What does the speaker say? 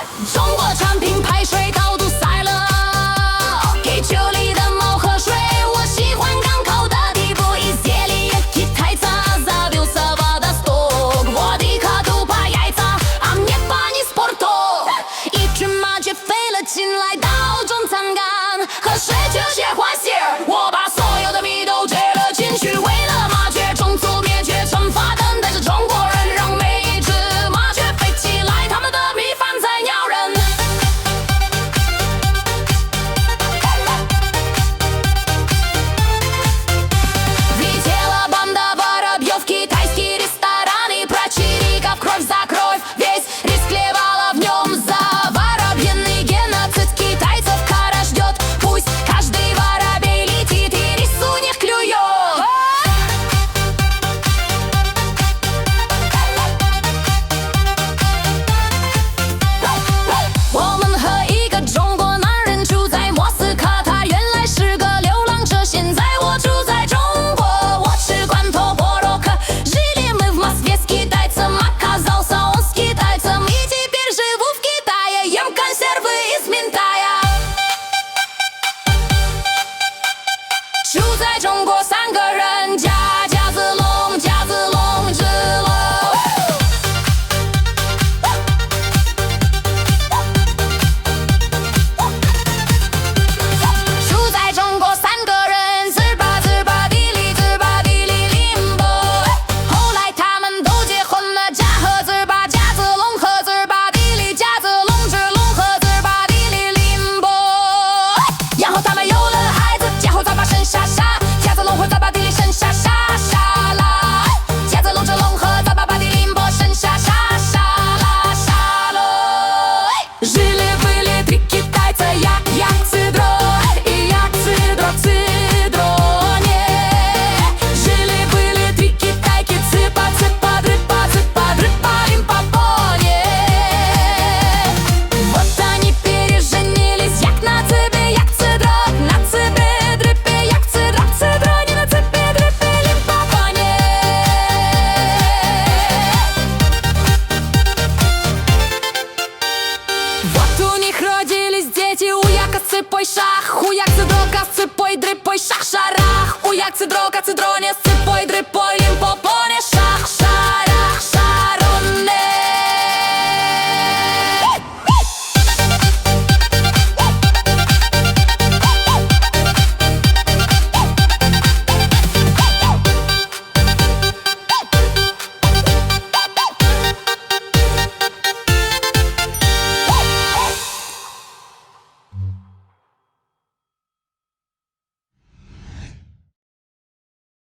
中国产品排水道堵塞了，给酒里的猫喝水。我喜欢港口的地步，以色列Китайца завел Севастопол。我的卡杜帕яйца а мне пани спорту。一群麻雀飞了进来到中餐馆，和水这些花心儿，我把所有的米都接了进去。为了麻雀种族灭绝惩罚等待着中国人，让每一只麻雀飞起来，他们的米饭才鸟人。Влетела банда воробьев в китайский ресторан и прочирикав кровь за кровь, весь риск клевала в нем за воробьиный геноцид китайцев кара ждет. Пусть каждый воробей летит и рис у них клюет. 我们和一个中国男人住在莫斯科，他原来是个流浪者，现在我住在中国。我吃罐头波洛克，жили мы в Москве с китайцем, оказался он с китайцем, и теперь живу в Китае, ем консервы из минтая。住在中国三个人，家子龙，只龙。住在中国三个人，自吧地里林波。后来他们都结婚了，家和子吧，家子龙和子吧地里，家子龙只龙和子吧地里林波。然后他们有了孩子，家后咱把生下傻，家子龙和咱把地里生下傻啦。家子龙只龙和咱把地林波生下傻啦。Жили были три китайца, я цидро, и я цидроне. Жили были три китайки, цыпа, дрыпа, им попоне. Вот они переженились, як на цепи, як цидро, на цепи, дрыпе, як цидроне, на цепи, дрыпе, им попоне. Вот у них родились дети, уяка цепой шах, уяк цидрока с цепой дрыпой шах шарах, уяк цидрока цидроне с цепой дрыпой